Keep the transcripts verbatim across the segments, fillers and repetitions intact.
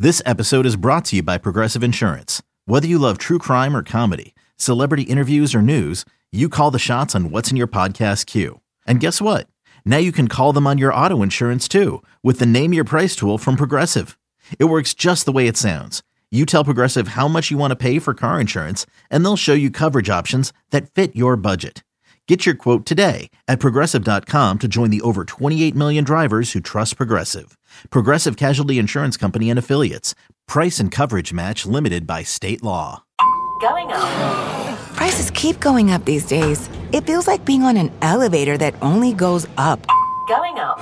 This episode is brought to you by Progressive Insurance. Whether you love true crime or comedy, celebrity interviews or news, you call the shots on what's in your podcast queue. And guess what? Now you can call them on your auto insurance too with the Name Your Price tool from Progressive. It works just the way it sounds. You tell Progressive how much you want to pay for car insurance, and they'll show you coverage options that fit your budget. Get your quote today at Progressive dot com to join the over twenty-eight million drivers who trust Progressive. Progressive Casualty Insurance Company and Affiliates. Price and coverage match limited by state law. Going up. Prices keep going up these days. It feels like being on an elevator that only goes up. Going up.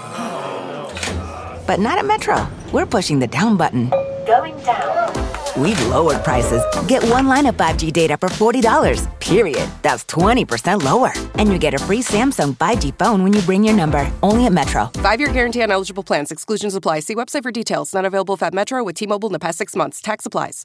But not at Metro. We're pushing the down button. Going down. We've lowered prices. Get one line of five G data for forty dollars, period. That's twenty percent lower. And you get a free Samsung five G phone when you bring your number. Only at Metro. Five-year guarantee on eligible plans. Exclusions apply. See website for details. Not available at Metro with T-Mobile in the past six months. Tax applies.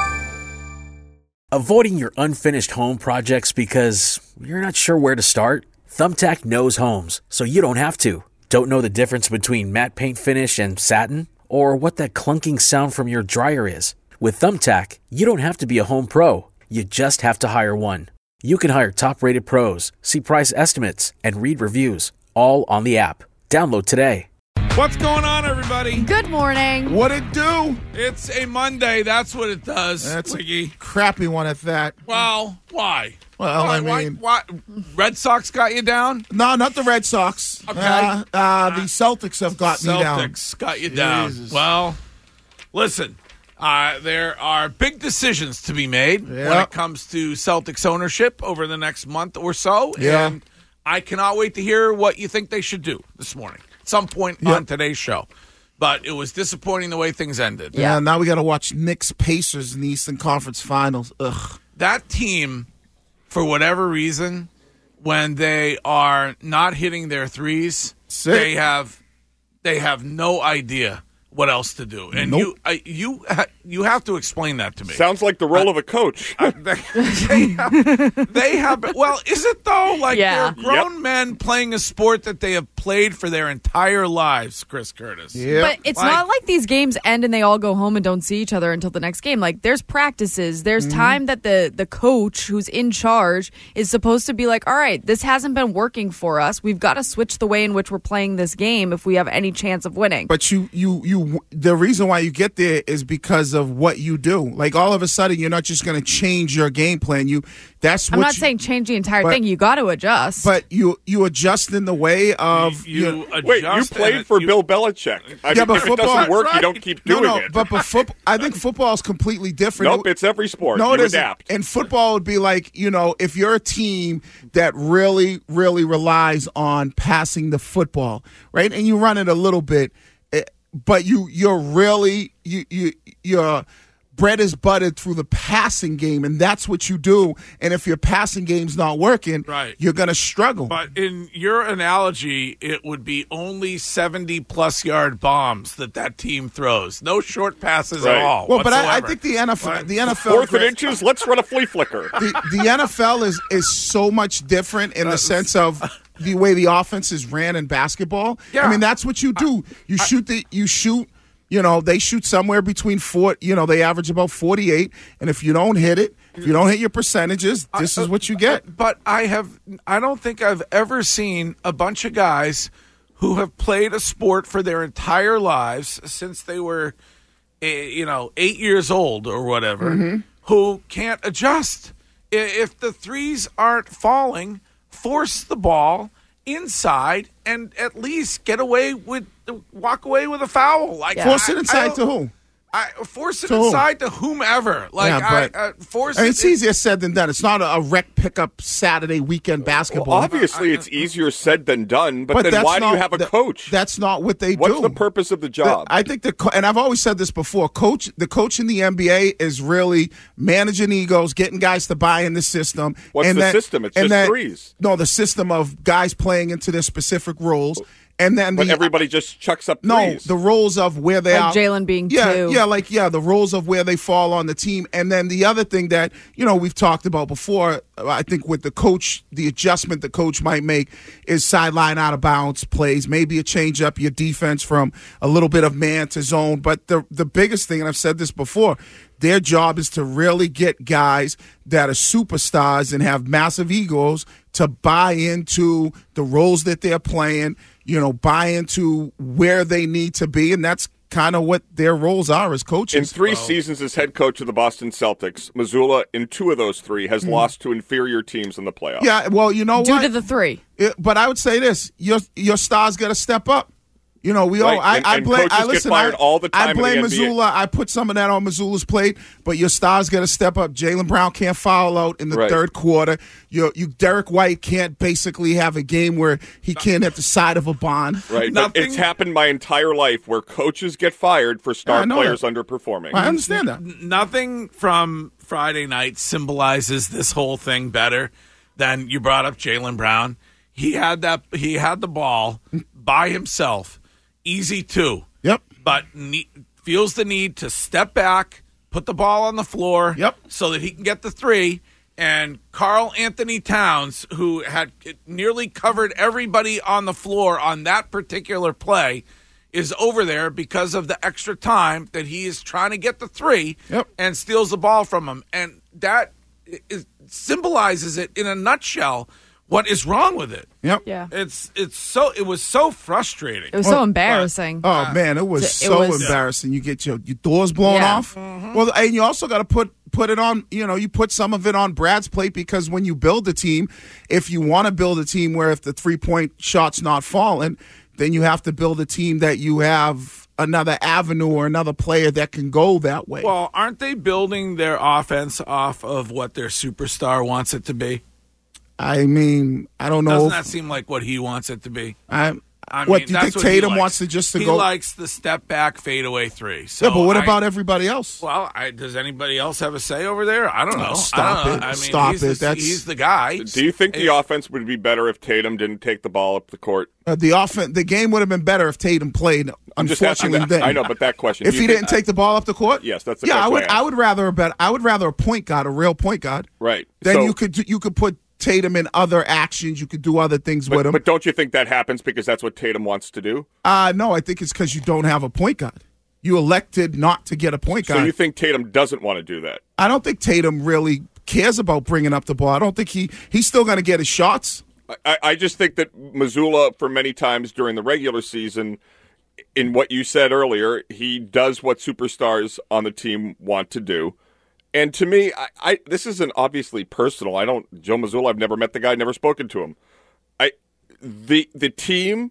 Avoiding your unfinished home projects because you're not sure where to start? Thumbtack knows homes, so you don't have to. Don't know the difference between matte paint finish and satin? Or what that clunking sound from your dryer is? With Thumbtack, you don't have to be a home pro. You just have to hire one. You can hire top-rated pros, see price estimates, and read reviews, all on the app. Download today. What's going on, everybody? Good morning. What it do? It's a Monday. That's what it does. That's Wiggy. a crappy one at that. Well, why? Well, why, I mean... Why, why? Red Sox got you down? No, not the Red Sox. Okay. Uh, uh, the Celtics have got Celtics me down. Celtics got you down. Jesus. Well, listen. Uh, there are big decisions to be made Yep. when it comes to Celtics ownership over the next month or so. Yeah. And I cannot wait to hear what you think they should do this morning at some point Yep. on today's show. But it was disappointing the way things ended. Yeah, yeah now we got to watch Knicks Pacers in the Eastern Conference Finals. Ugh. That team, for whatever reason, when they are not hitting their threes, Sick. they have they have no idea what else to do. And Nope. you I, you ha- you have to explain that to me. Sounds like the role uh, of a coach. Uh, they, they, have, they have. Well, is it though? Like Yeah. they're grown Yep. men playing a sport that they have played for their entire lives. Chris Curtis. Yeah. But it's Like- not like these games end and they all go home and don't see each other until the next game. Like, there's practices. There's Mm-hmm. time that the, the coach who's in charge is supposed to be like, all right, this hasn't been working for us. We've got to switch the way in which we're playing this game if we have any chance of winning. But you, you, you. The reason why you get there is because of what you do. Like all of a sudden, you're not just going to change your game plan. You, that's I'm what not you, saying change the entire but- thing. You got to adjust. But you, you adjust in the way of You, you- adjust Wait, you and played it- for you- Bill Belichick. I Yeah, mean, but if football- it doesn't work, Right. you don't keep no, doing no. it. But but football, I think football is completely different. nope, it's every sport. No, you it isn't. adapt. And football would be like, you know, if you're a team that really, really relies on passing the football, right? And you run it a little bit, eh, but you you're really you you you're bread is buttered through the passing game, and that's what you do. And if your passing game's not working, Right. you're gonna struggle. But in your analogy, it would be only seventy-plus yard bombs that that team throws. No short passes Right. at all. well, but I, I whatsoever. think the N F L, Right. the N F L, Fourth and inches, let's run a flea flicker. the, the N F L is is so much different in the sense of the way the offense is ran in basketball. Yeah. I mean, that's what you do. You shoot the you shoot. You know, they shoot somewhere between four. You know, they average about forty-eight, and if you don't hit it, if you don't hit your percentages, this is what you get. But I have, I don't think I've ever seen a bunch of guys who have played a sport for their entire lives since they were, eh, you know, eight years old or whatever, Mm-hmm. who can't adjust. I- If the threes aren't falling, force the ball inside and at least get away with, walk away with a foul. Like Force I- it I inside don't- to who? I force it To who? inside to whomever. Like Yeah, I, but- I force I mean, it. it's easier said than done. It's not a, a rec pickup Saturday weekend basketball. Well, obviously, it's easier said than done, but, then that's why do not- you have a that- coach? That's not what they What's do. the purpose of the The- job? I think the co- and I've always said this before. Coach, the coach in the N B A is really managing egos, getting guys to buy in the system. What's and the then- system? It's and just then- threes. No, the system of guys playing into their specific roles. And then But the, everybody just chucks up no, threes. the roles of where they Like are. Jalen being yeah, two. Yeah, like, yeah, the roles of where they fall on the team. And then the other thing that, you know, we've talked about before, I think with the coach, the adjustment the coach might make is sideline out of bounds plays, maybe a change up your defense from a little bit of man to zone. But the the biggest thing, and I've said this before, their job is to really get guys that are superstars and have massive egos to buy into the roles that they're playing, you know, buy into where they need to be, and that's kind of what their roles are as coaches. In three seasons as head coach of the Boston Celtics, Mazzulla, in two of those three, has lost to inferior teams in the playoffs. Yeah, well, you know Due what? to the three. It- but I would say this: your your stars got to step up. You know, we Right, all. I, and- I and blame. coaches I get listen. fired I, all the time I in the blame N B A. Mazzulla. I put some of that on Mazzulla's plate. But your stars got to step up. Jaylen Brown can't foul out in the Right. third quarter. You, you, Derek White can't basically have a game where he can't hit the side of a bond. Right, but Nothing- it's happened my entire life where coaches get fired for I star know players that. underperforming. I understand that. Nothing from Friday night symbolizes this whole thing better than you brought up Jaylen Brown. He had that. He had the ball by himself, easy two. Yep. But ne- feels the need to step back, put the ball on the floor, Yep. so that he can get the three. And Karl Anthony Towns, who had nearly covered everybody on the floor on that particular play, is over there because of the extra time that he is trying to get the three Yep. and steals the ball from him. And that is, symbolizes it in a nutshell what is wrong with it. Yep. Yeah. It's it's so it was so frustrating. It was so embarrassing. Oh man, it was It so was- embarrassing. You get your, your doors blown Yeah. off. Well, and you also got to put put it on. You know, you put some of it on Brad's plate because when you build a team, if you want to build a team where if the three point shot's not falling, then you have to build a team that you have another avenue or another player that can go that way. Well, aren't they building their offense off of what their superstar wants it to be? I mean, I don't know. Doesn't if- that seem like what he wants it to be? I, I what mean, do you that's think what he Tatum likes. wants to just to he go? likes the step back fadeaway three. So yeah, but what I- about everybody else? Well, I, does anybody else have a say over there? I don't know. stop I don't it. know. I mean, Stop he's it. The, That's- he's the guy. Do you think the If- offense would be better if Tatum didn't take the ball up the court? Uh, the offense, the game would have been better if Tatum played. I'm just asking Unfortunately, that- then I know, but that question. if do he you think- didn't take the ball up the court, Yes, that's the yeah. I question would. I I, asked. would rather a bet. I would rather a point guard, a real point guard. Right. Then So- you could you could put Tatum in other actions. You could do other things with But, him. but don't you think that happens because that's what Tatum wants to do? uh, no, I think it's because you don't have a point guard. You elected not to get a point guard. So you think Tatum doesn't want to do that? I don't think Tatum really cares about bringing up the ball. I don't think he he's still going to get his shots. I, I just think that Mazzulla, for many times during the regular season, in what you said earlier, he does what superstars on the team want to do. And to me, I, I this isn't obviously personal. I don't Joe Mazzulla. I've never met the guy, never spoken to him. I the the team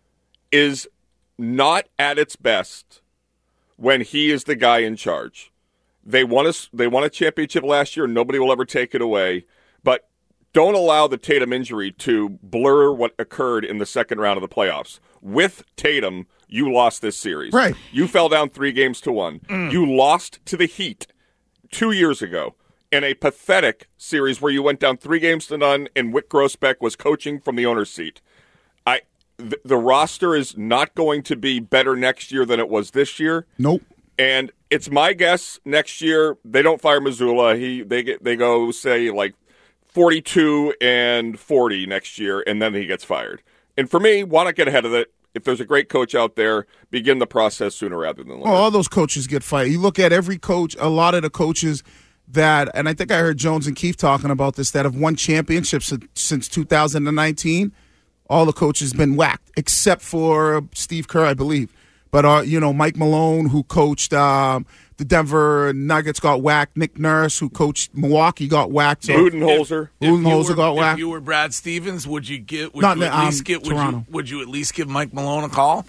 is not at its best when he is the guy in charge. They won a they won a championship last year. Nobody will ever take it away. But don't allow the Tatum injury to blur what occurred in the second round of the playoffs. With Tatum, you lost this series. Right. You fell down three games to one. You lost to the Heat two years ago in a pathetic series where you went down three games to none and Whit Grossbeck was coaching from the owner's seat. I th- the roster is not going to be better next year than it was this year. Nope. And it's my guess next year they don't fire Mazzulla. He they get they go say like forty-two and forty next year, and then he gets fired. And for me, why not get ahead of it? If there's a great coach out there, begin the process sooner rather than later. Well, all those coaches get fired. You look at every coach, a lot of the coaches that, and I think I heard Jones and Keefe talking about this, that have won championships since two thousand nineteen. All the coaches been whacked, except for Steve Kerr, I believe. But, uh, you know, Mike Malone, who coached um, the Denver Nuggets, got whacked. Nick Nurse, who coached Milwaukee, got whacked. So, Budenholzer. If you Budenholzer were- got If whacked. you were Brad Stevens, would you get? Would Not you in, at least um, get? Would Toronto. you, would you at least give Mike Malone a call?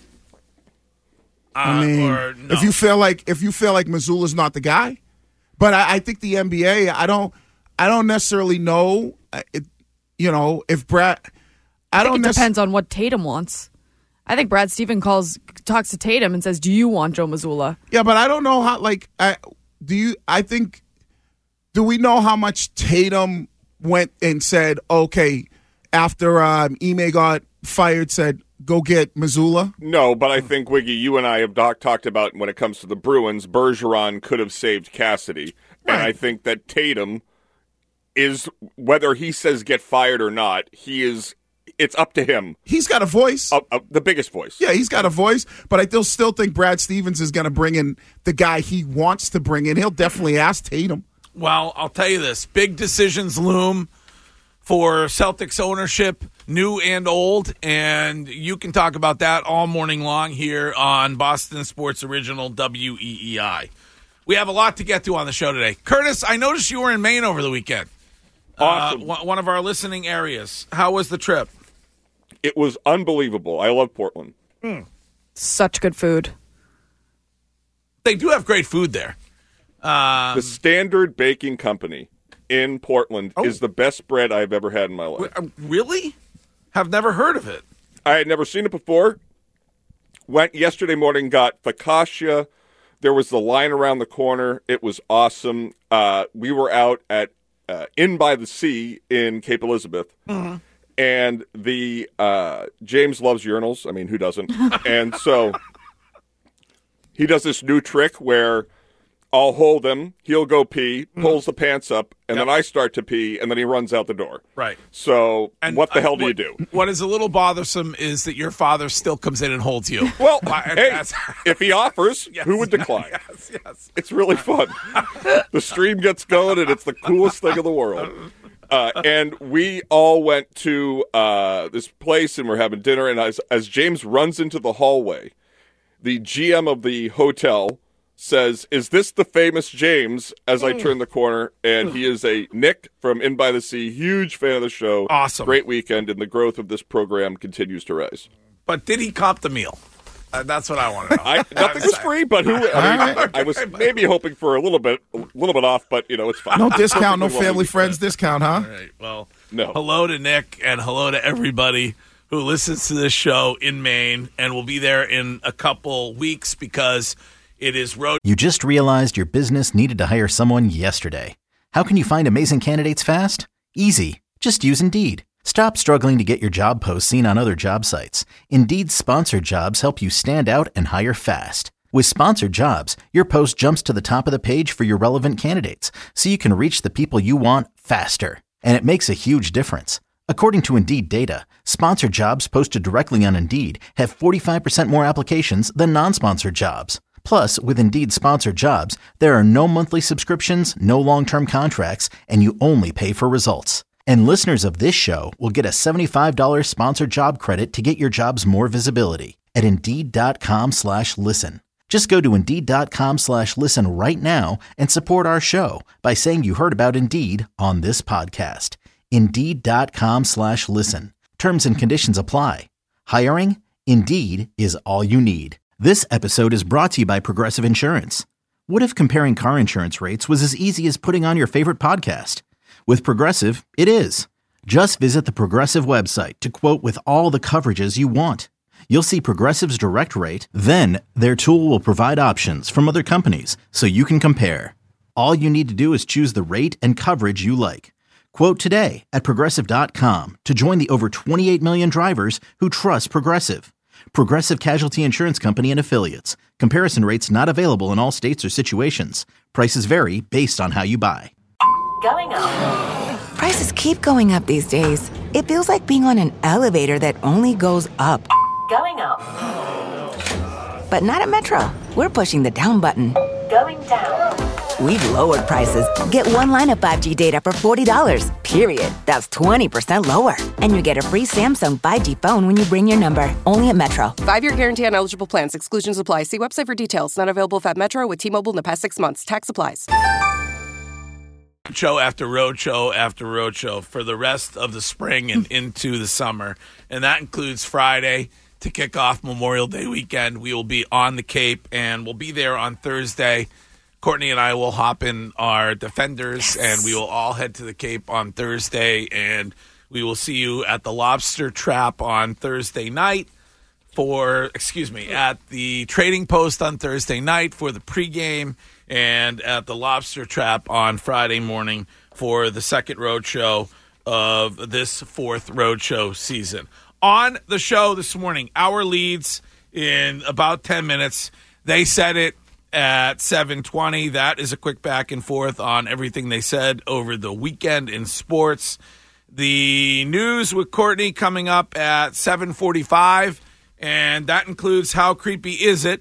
Uh, I mean, or no? if you feel like if you feel like Mazzulla's not the guy, but I, I think the N B A, I don't, I don't necessarily know. uh, It, you know, if Brad, I, I don't. think it necess- depends on what Tatum wants. I think Brad Stevens calls talks to Tatum and says, "Do you want Joe Mazzulla?" Yeah, but I don't know how. Like, I do you? I think. Do we know how much Tatum went and said, okay, after um, Ime got fired, said, go get Missoula? No, but I think, Wiggy, you and I have doc- talked about when it comes to the Bruins, Bergeron could have saved Cassidy. Right. And I think that Tatum is, whether he says get fired or not, he is, it's up to him. He's got a voice. Uh, uh, the biggest voice. Yeah, he's got a voice, but I still still think Brad Stevens is going to bring in the guy he wants to bring in. He'll definitely ask Tatum. Well, I'll tell you this. Big decisions loom for Celtics ownership, new and old, and you can talk about that all morning long here on Boston Sports Original W E E I. We have a lot to get to on the show today. Curtis, I noticed you were in Maine over the weekend. Awesome. Uh, one of our listening areas. How was the trip? It was unbelievable. I love Portland. Mm. Such good food. They do have great food there. Um, the Standard Baking Company in Portland oh. is the best bread I've ever had in my life. Really? Have never heard of it. I had never seen it before. Went yesterday morning, got focaccia. There was the line around the corner. It was awesome. Uh, we were out at uh, Inn by the Sea in Cape Elizabeth. Mm-hmm. And the uh, James loves urinals. I mean, who doesn't? And so he does this new trick where I'll hold him, he'll go pee, pulls the pants up, and yep. then I start to pee, and then he runs out the door. Right. So and what the I, hell do what, you do? What is a little bothersome is that your father still comes in and holds you. Well, hey, if he offers, yes, who would decline? Yes, yes. It's really fun. The stream gets going, and it's the coolest thing in the world. Uh, and we all went to uh, this place, and we're having dinner, and as, as James runs into the hallway, the G M of the hotel says, "Is this the famous James?" As I turn the corner, and he is a Nick from In by the Sea, huge fan of the show. Awesome. Great weekend, and the growth of this program continues to rise. But did he comp the meal? Uh, that's what I want to know. I, nothing was free, but who? I, mean, I was maybe hoping for a little bit, a little bit off, but you know it's fine. No discount, no family friends discount, huh? All right. Well, no. Hello to Nick, and hello to everybody who listens to this show in Maine, and we'll be there in a couple weeks because it is road. You just realized your business needed to hire someone yesterday. How can you find amazing candidates fast? Easy. Just use Indeed. Stop struggling to get your job posts seen on other job sites. Indeed's sponsored jobs help you stand out and hire fast. With sponsored jobs, your post jumps to the top of the page for your relevant candidates, so you can reach the people you want faster. And it makes a huge difference. According to Indeed data, sponsored jobs posted directly on Indeed have forty-five percent more applications than non-sponsored jobs. Plus, with Indeed sponsored jobs, there are no monthly subscriptions, no long-term contracts, and you only pay for results. And listeners of this show will get a seventy-five dollars sponsored job credit to get your jobs more visibility at Indeed.com slash listen. Just go to Indeed.com slash listen right now and support our show by saying you heard about Indeed on this podcast. Indeed.com slash listen. Terms and conditions apply. Hiring? Indeed is all you need. This episode is brought to you by Progressive Insurance. What if comparing car insurance rates was as easy as putting on your favorite podcast? With Progressive, it is. Just visit the Progressive website to quote with all the coverages you want. You'll see Progressive's direct rate, then their tool will provide options from other companies so you can compare. All you need to do is choose the rate and coverage you like. Quote today at Progressive dot com to join the over twenty-eight million drivers who trust Progressive. Progressive Casualty Insurance Company and Affiliates. Comparison rates not available in all states or situations. Prices vary based on how you buy. Going up. Prices keep going up these days. It feels like being on an elevator that only goes up. Going up. But not at Metro. We're pushing the down button. Going down. We've lowered prices. Get one line of five G data for forty dollars, period. That's twenty percent lower. And you get a free Samsung five G phone when you bring your number. Only at Metro. Five-year guarantee on eligible plans. Exclusions apply. See website for details. Not available at Metro with T-Mobile in the past six months. Tax applies. Show after road show after road show for the rest of the spring and into the summer. And that includes Friday to kick off Memorial Day weekend. We will be on the Cape, and we'll be there on Thursday. Courtney and I will hop in our Defenders, yes. and we will all head to the Cape on Thursday, and we will see you at the Lobster Trap on Thursday night for, excuse me, at the Trading Post on Thursday night for the pregame, and at the Lobster Trap on Friday morning for the second road show of this fourth road show season. on the show this morning. Our leads in about ten minutes. They said it at seven twenty. That is a quick back and forth on everything they said over the weekend in sports. The news with Courtney coming up at seven forty-five, and that includes How Creepy Is It?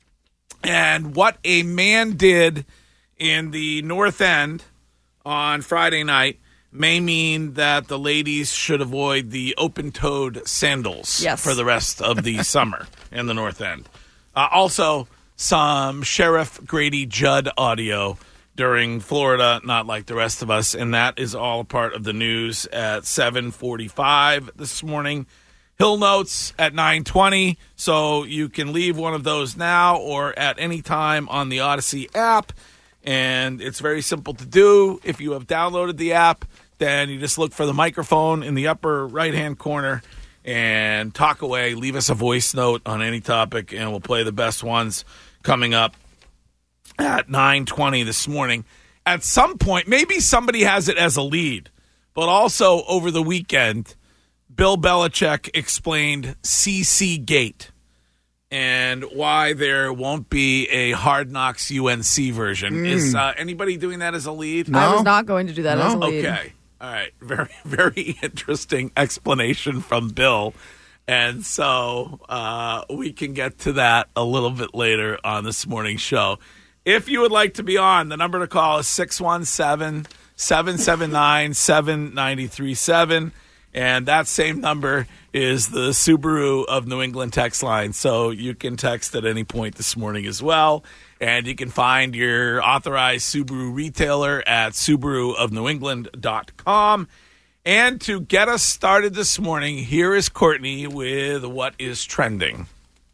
And what a man did in the North End on Friday night may mean that the ladies should avoid the open-toed sandals yes. for the rest of the summer in the North End. Uh, also, some Sheriff Grady Judd audio during Florida, not like the rest of us, and that is all a part of the news at seven forty-five this morning. Hill Notes at nine twenty, so you can leave one of those now or at any time on the Odyssey app, and it's very simple to do. If you have downloaded the app, then you just look for the microphone in the upper right-hand corner and talk away. Leave us a voice note on any topic, and we'll play the best ones coming up at nine twenty this morning. At some point, maybe somebody has it as a lead, but also over the weekend, Bill Belichick explained C C Gate and why there won't be a Hard Knocks U N C version. Mm. Is uh, anybody doing that as a lead? No. I was not going to do that no. as a lead. Okay. All right. Very, very interesting explanation from Bill. And so uh, we can get to that a little bit later on this morning's show. If you would like to be on, the number to call is six one seven, seven seven nine, seven nine three seven. And that same number is the Subaru of New England text line. So you can text at any point this morning as well. And you can find your authorized Subaru retailer at Subaru of New England dot com. And to get us started this morning, here is Courtney with What is Trending.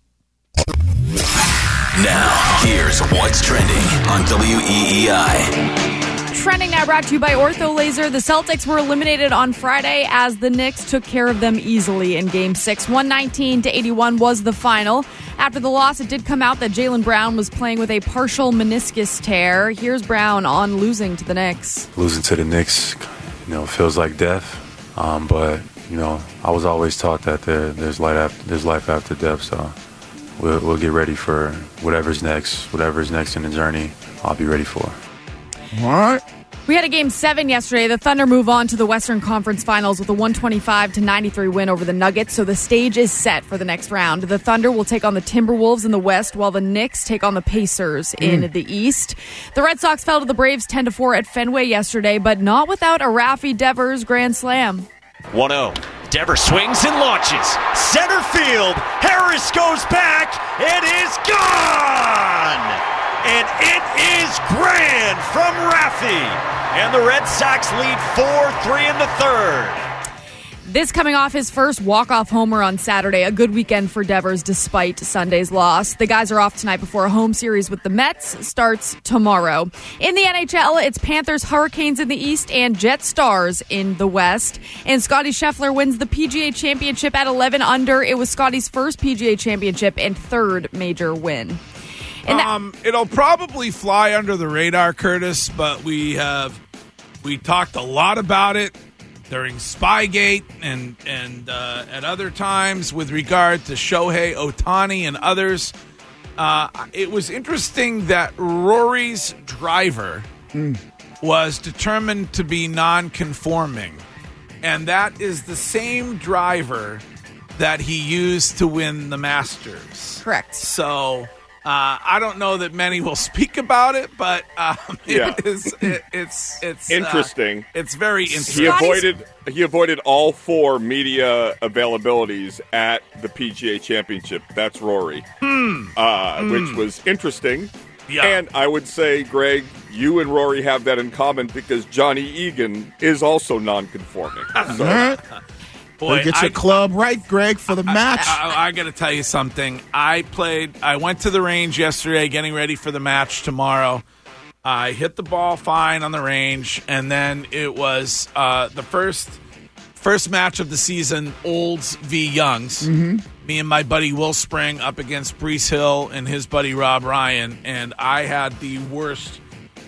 Now, here's What's Trending on W E E I. Trending now brought to you by Ortho Laser. The Celtics were eliminated on Friday as the Knicks took care of them easily in Game six. one nineteen to eighty-one was the final. After the loss, it did come out that Jaylen Brown was playing with a partial meniscus tear. Here's Brown on losing to the Knicks. Losing to the Knicks, you know, feels like death. Um, but, you know, I was always taught that there, there's, light after, there's life after death. So we'll, we'll get ready for whatever's next. Whatever's next in the journey, I'll be ready for. All right. We had a game seven yesterday. The Thunder move on to the Western Conference Finals with a one twenty-five to ninety-three win over the Nuggets, so the stage is set for the next round. The Thunder will take on the Timberwolves in the West, while the Knicks take on the Pacers in mm. the East. The Red Sox fell to the Braves ten to four at Fenway yesterday, but not without a Rafi Devers grand slam. one oh. Devers swings and launches. Center field. Harris goes back. It is gone! And it is grand from Rafi. And the Red Sox lead four three in the third. This coming off his first walk-off homer on Saturday. A good weekend for Devers despite Sunday's loss. The guys are off tonight before a home series with the Mets starts tomorrow. In the N H L, it's Panthers, Hurricanes in the East and Jet Stars in the West. And Scottie Scheffler wins the P G A Championship at eleven under. It was Scottie's first P G A Championship and third major win. That- um, it'll probably fly under the radar, Curtis, but we have we talked a lot about it during Spygate and and uh, at other times with regard to Shohei Ohtani and others. Uh, it was interesting that Rory's driver mm. was determined to be non-conforming, and that is the same driver that he used to win the Masters. Correct. So. Uh, I don't know that many will speak about it, but um, yeah. it is, it, it's it's interesting. Uh, it's very interesting. He avoided he avoided all four media availabilities at the P G A Championship. That's Rory, hmm. Uh, hmm. which was interesting. Yeah. And I would say, Greg, you and Rory have that in common because Johnny Egan is also non-conforming. So. Boy, get your I, club right, Greg, for the I, match. I, I, I got to tell you something. I played. I went to the range yesterday, getting ready for the match tomorrow. I hit the ball fine on the range, and then it was uh, the first first match of the season. Olds v Youngs. Mm-hmm. Me and my buddy Will Spring up against Brees Hill and his buddy Rob Ryan, and I had the worst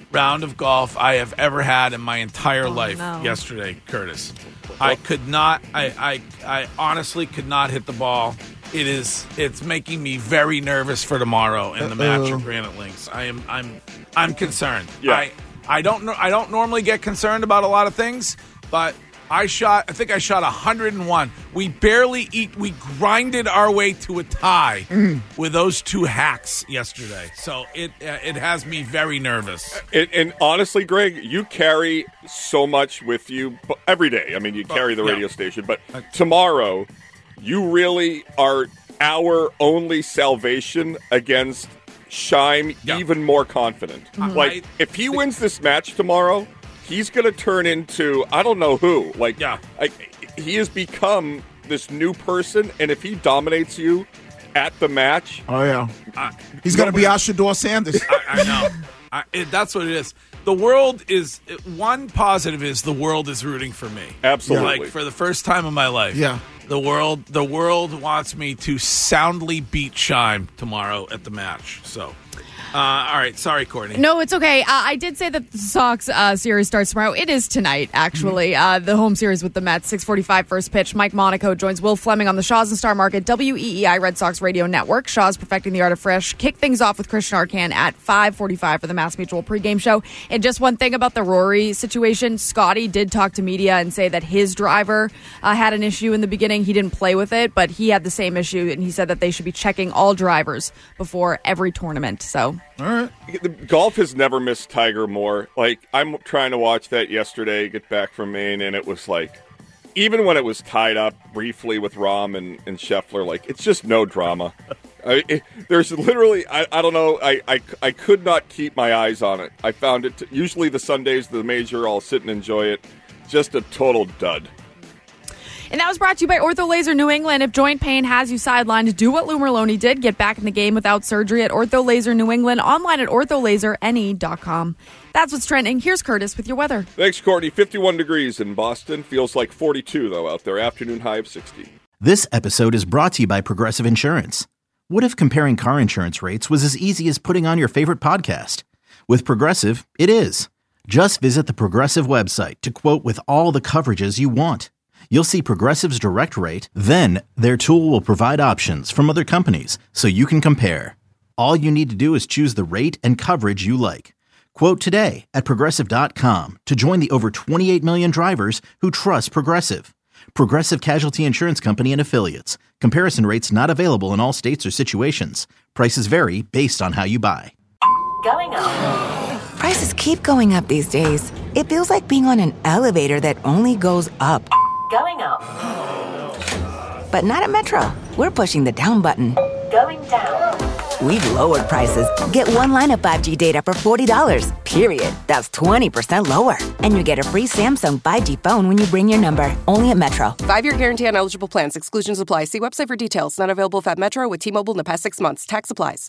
round of golf I have ever had in my entire Oh, life no. yesterday, Curtis. I could not, I, I, I honestly could not hit the ball. It is, it's making me very nervous for tomorrow in the match of Granite Links. I am, I'm, I'm concerned. Yeah. I, I don't know, I don't normally get concerned about a lot of things, but I shot, I think I shot one hundred one. We barely eat, we grinded our way to a tie Mm. with those two hacks yesterday. So it, uh, it has me very nervous. And, and honestly, Greg, you carry so much with you b- every day. I mean, you carry the yeah. radio station, but tomorrow, you really are our only salvation against Scheim, Yeah. even more confident. Mhm. Like, if he wins this match tomorrow, he's going to turn into, I don't know who. Like, Yeah. I, he has become this new person, and if he dominates you at the match, Oh, yeah. I, He's going to be our Shador Sanders. I, I know. I, it, that's what it is. The world is, it, one positive is the world is rooting for me. absolutely. Like, for the first time in my life. Yeah. The world, the world wants me to soundly beat Scheim tomorrow at the match. So, uh, all right. Sorry, Courtney. No, it's okay. Uh, I did say that the Sox uh, series starts tomorrow. It is tonight, actually. Uh, the home series with the Mets, six forty-five first pitch. Mike Monaco joins Will Fleming on the Shaws and Star Market W E E I Red Sox Radio Network. Shaw's Perfecting the Art of Fresh. Kick things off with Christian Arcand at five forty-five for the Mass Mutual pregame show. And just one thing about the Rory situation. Scotty did talk to media and say that his driver uh, had an issue in the beginning. He didn't play with it, but he had the same issue, and he said that they should be checking all drivers before every tournament. So, All right. The golf has never missed Tiger more. Like, I'm trying to watch that yesterday, get back from Maine, and it was like, even when it was tied up briefly with Rahm and, and Scheffler, like, it's just no drama. I, it, there's literally, I, I don't know, I, I, I could not keep my eyes on it. I found it, to, usually the Sundays, the major, I'll sit and enjoy it. Just a total dud. And that was brought to you by Ortho Laser New England. If joint pain has you sidelined, do what Lou Merlone did. Get back in the game without surgery at Ortho Laser New England. Online at ortho laser N E dot com. That's what's trending. Here's Curtis with your weather. Thanks, Courtney. fifty-one degrees in Boston. Feels like forty-two, though, out there. Afternoon high of sixty. This episode is brought to you by Progressive Insurance. What if comparing car insurance rates was as easy as putting on your favorite podcast? With Progressive, it is. Just visit the Progressive website to quote with all the coverages you want. You'll see Progressive's direct rate, then their tool will provide options from other companies so you can compare. All you need to do is choose the rate and coverage you like. Quote today at Progressive dot com to join the over twenty-eight million drivers who trust Progressive. Progressive Casualty Insurance Company and Affiliates. Comparison rates not available in all states or situations. Prices vary based on how you buy. Going up. Prices keep going up these days. It feels like being on an elevator that only goes up. Going up. But not at Metro. We're pushing the down button. Going down. We've lowered prices. Get one line of five G data for forty dollars, period. That's twenty percent lower. And you get a free Samsung five G phone when you bring your number. Only at Metro. Five-year guarantee on eligible plans. Exclusions apply. See website for details. Not available if at Metro with T-Mobile in the past six months. Tax applies.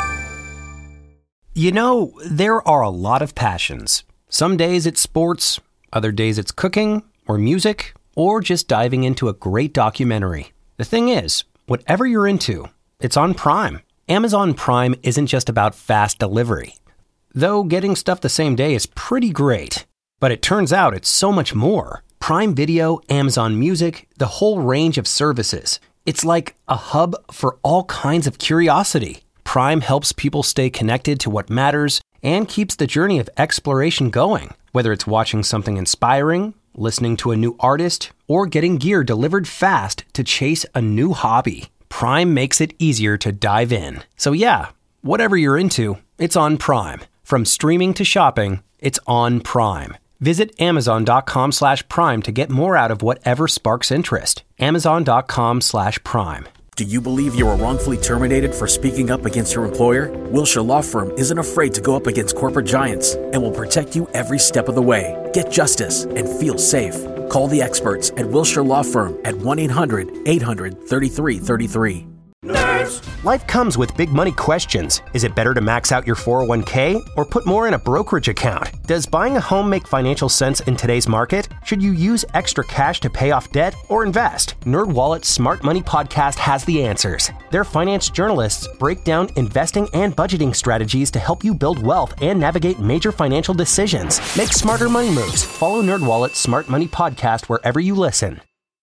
You know, there are a lot of passions. Some days it's sports, other days it's cooking or music, or just diving into a great documentary. The thing is, whatever you're into, it's on Prime. Amazon Prime isn't just about fast delivery. Though getting stuff the same day is pretty great. But it turns out it's so much more. Prime Video, Amazon Music, the whole range of services. It's like a hub for all kinds of curiosity. Prime helps people stay connected to what matters and keeps the journey of exploration going. Whether it's watching something inspiring, listening to a new artist, or getting gear delivered fast to chase a new hobby, Prime makes it easier to dive in. So yeah, whatever you're into, it's on Prime. From streaming to shopping, it's on Prime. Visit amazon.com slash prime to get more out of whatever sparks interest. Amazon.com slash prime. Do you believe you were wrongfully terminated for speaking up against your employer? Wilshire Law Firm isn't afraid to go up against corporate giants and will protect you every step of the way. Get justice and feel safe. Call the experts at Wilshire Law Firm at one eight hundred eight hundred thirty-three thirty-three. Nerds. Life comes with big money questions. Is it better to max out your four oh one k or put more in a brokerage account? Does buying a home make financial sense in today's market? Should you use extra cash to pay off debt or invest? NerdWallet's Smart Money Podcast has the answers. Their finance journalists break down investing and budgeting strategies to help you build wealth and navigate major financial decisions. Make smarter money moves. Follow NerdWallet's Smart Money Podcast wherever you listen.